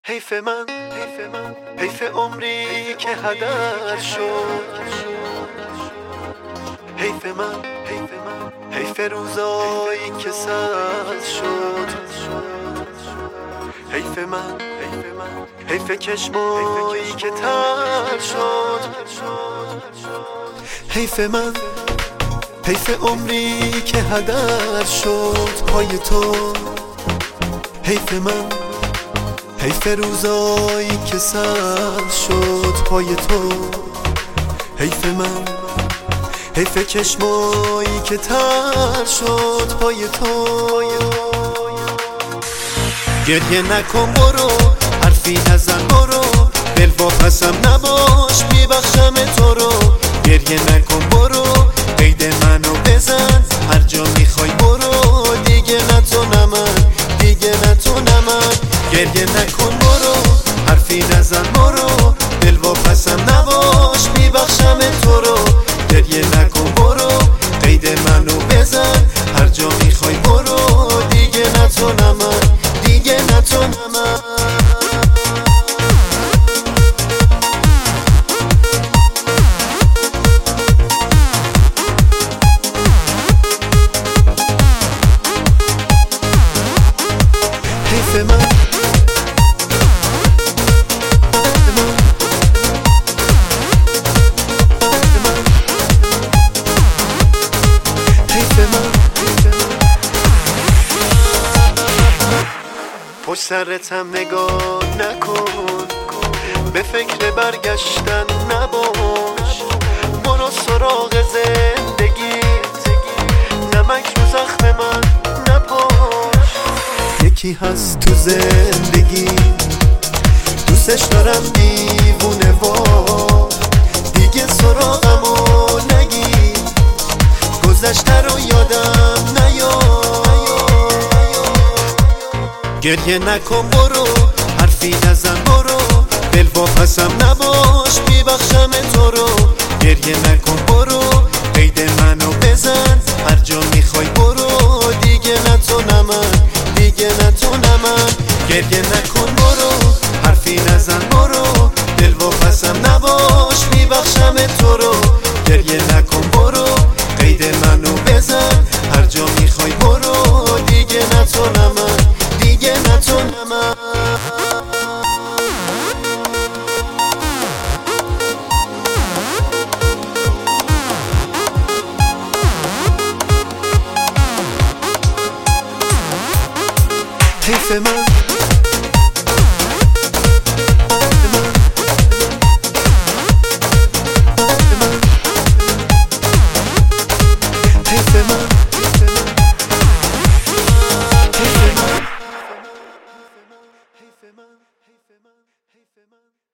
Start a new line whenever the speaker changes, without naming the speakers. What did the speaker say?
حیف من حیف عمری که هدر شد. حیف من حیف روزایی که سرد شد. حیف من حیف چشمایی که تر شد. حیف من حیف عمری که هدر شد پای تو. حیف من حیف روزایی که سرد شد پای تو. حیف من حیف چشمایی که تر شد پای تو. گریه نکن برو، حرفی نزن برو، دل واپسم نباش میبخشم تو رو. گریه نکن برو، قید منو بزن، هر جا میخوای برو، دیگه نتونه من، دیگه نتونه من. گریه نکن برو، حرفی نزن برو، دل واپسم نباش میبخشم تو رو. گریه نکن برو، قید منو بزن، هر جا میخوای برو، دیگه نتونه من، دیگه نتونه من. حیف من پشت سرتم نگاه نکن، به فکر برگشتن نباش. برو سراغ زندگیت، نمک رو زخم من نپاش. یکی هست تو زندگی دوستش دارم دیوونه وار، دیگه سراغمو نگیر، گذشته رو یادم نیار. گریه نکن برو، حرفی نزن برو، دل واپسم نباش میبخشم تو رو. گریه نکن برو، قید منو بزن، هر جا میخوای برو، دیگه نتونه من، دیگه نتونه من. گریه نکن برو، حرفی نزن برو، دل واپسم نباش میبخشم تو رو. گریه نکن برو، قید منو بزن، هر جا میخوای برو، دیگه نتونه من، دیگه نتونه من. حیف من حیف من حیف من